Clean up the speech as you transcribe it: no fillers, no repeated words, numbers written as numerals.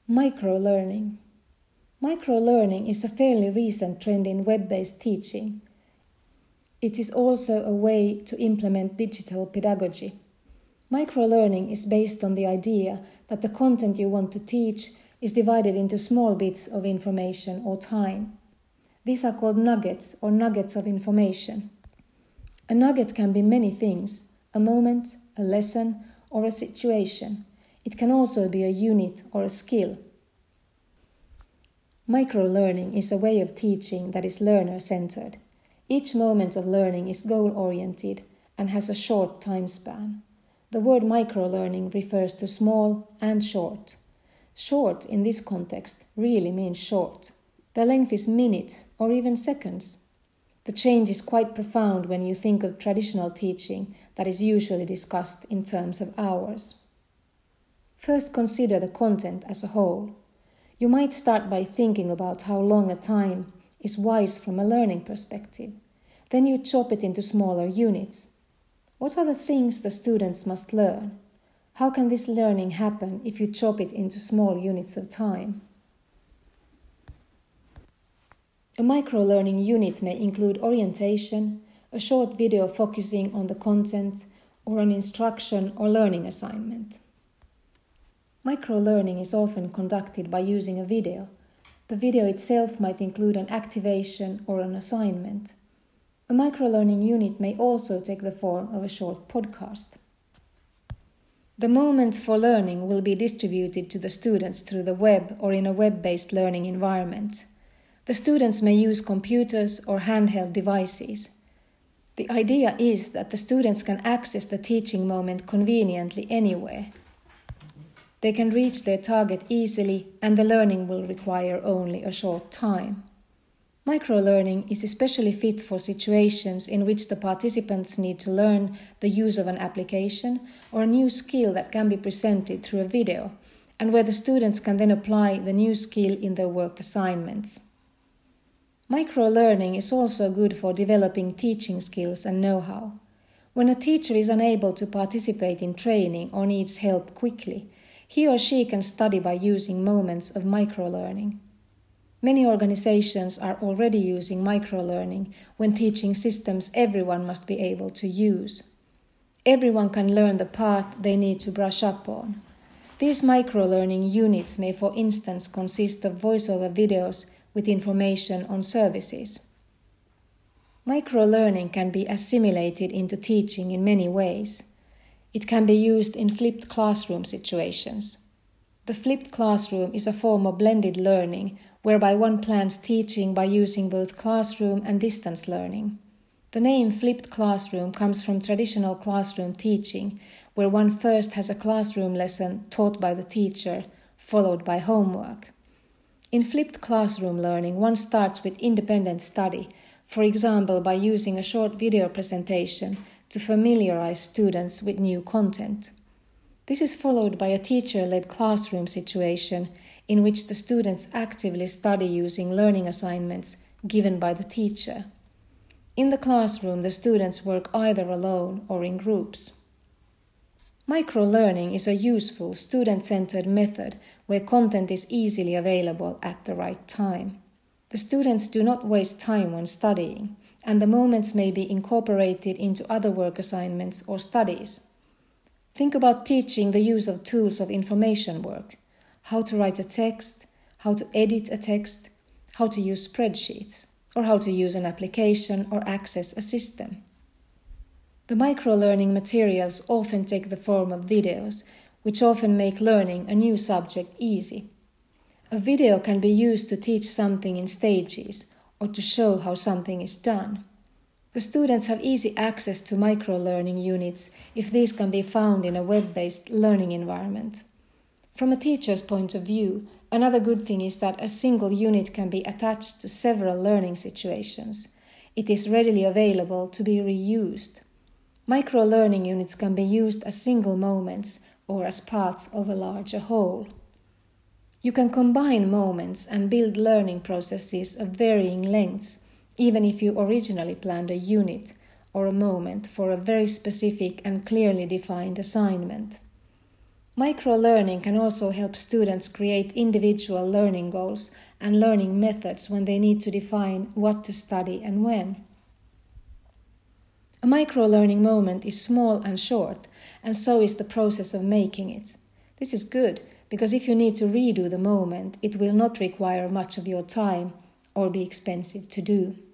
Microlearning. Microlearning is a fairly recent trend in web-based teaching. It is also a way to implement digital pedagogy. Microlearning is based on the idea that the content you want to teach is divided into small bits of information or time. These are called nuggets or nuggets of information. A nugget can be many things: a moment, a lesson, or a situation. It can also be a unit or a skill. Microlearning is a way of teaching that is learner-centered. Each moment of learning is goal-oriented and has a short time span. The word microlearning refers to small and short. Short in this context really means short. The length is minutes or even seconds. The change is quite profound when you think of traditional teaching that is usually discussed in terms of hours. First, consider the content as a whole. You might start by thinking about how long a time is wise from a learning perspective. Then you chop it into smaller units. What are the things the students must learn? How can this learning happen if you chop it into small units of time? A microlearning unit may include orientation, a short video focusing on the content, or an instruction or learning assignment. Microlearning is often conducted by using a video. The video itself might include an activation or an assignment. A microlearning unit may also take the form of a short podcast. The moments for learning will be distributed to the students through the web or in a web-based learning environment. The students may use computers or handheld devices. The idea is that the students can access the teaching moment conveniently anywhere. They can reach their target easily, and the learning will require only a short time. Microlearning is especially fit for situations in which the participants need to learn the use of an application or a new skill that can be presented through a video, and where the students can then apply the new skill in their work assignments. Microlearning is also good for developing teaching skills and know-how. When a teacher is unable to participate in training or needs help quickly, he or she can study by using moments of microlearning. Many organizations are already using microlearning when teaching systems everyone must be able to use. Everyone can learn the part they need to brush up on. These microlearning units may, for instance, consist of voiceover videos with information on services. Microlearning can be assimilated into teaching in many ways. It can be used in flipped classroom situations. The flipped classroom is a form of blended learning whereby one plans teaching by using both classroom and distance learning. The name flipped classroom comes from traditional classroom teaching, where one first has a classroom lesson taught by the teacher, followed by homework. In flipped classroom learning, one starts with independent study, for example by using a short video presentation to familiarize students with new content. This is followed by a teacher-led classroom situation in which the students actively study using learning assignments given by the teacher. In the classroom, the students work either alone or in groups. Microlearning is a useful, student-centered method where content is easily available at the right time. The students do not waste time when studying, and the moments may be incorporated into other work assignments or studies. Think about teaching the use of tools of information work, how to write a text, how to edit a text, how to use spreadsheets, or how to use an application or access a system. The microlearning materials often take the form of videos, which often make learning a new subject easy. A video can be used to teach something in stages or to show how something is done. The students have easy access to microlearning units if these can be found in a web-based learning environment. From a teacher's point of view, another good thing is that a single unit can be attached to several learning situations. It is readily available to be reused. Microlearning units can be used as single moments or as parts of a larger whole. You can combine moments and build learning processes of varying lengths, even if you originally planned a unit or a moment for a very specific and clearly defined assignment. Micro-learning can also help students create individual learning goals and learning methods when they need to define what to study and when. A micro-learning moment is small and short, and so is the process of making it. This is good, because if you need to redo the moment, it will not require much of your time or be expensive to do.